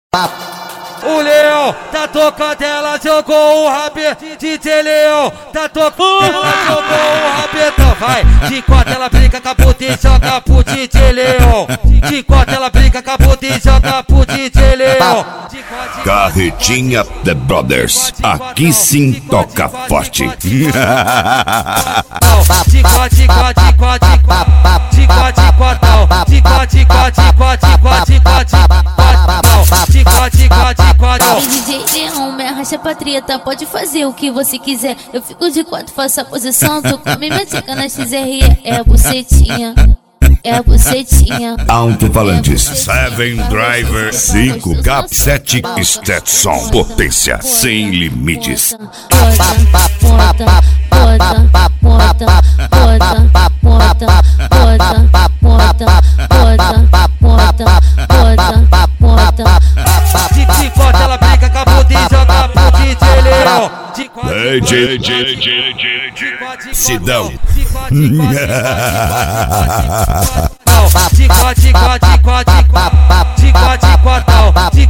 O Leão tá tocando, ela jogou o rabetão. DJ Leão tá tocando, ela jogou o rabetão. Vai, de quatro ela brinca com a puta e joga pro DJ Leão. De quatro ela brinca com a puta e joga pro DJ Leão. Carretinha The Brothers, aqui sim toca forte. De quatro, de quatro, de quatro, de quatro, de quatro, de quatro, de quatro, de quatro, de quatro, de quatro, de quatro. DJ Leão, me arrasta pra treta, pode fazer o que você quiser. Eu fico de quatro, faço a posição, tu come minha tcheca na XR. É a bucetinha, é a bucetinha. Alto-falantes, 7 Driver, 5 Cap 7 Stetson, potência sem limites. De quatro ela brinca com a puta e joga pro DJ Leão. Sidão. De quatro, de quatro, de quatro, de quatro, de quatro, de quatro, de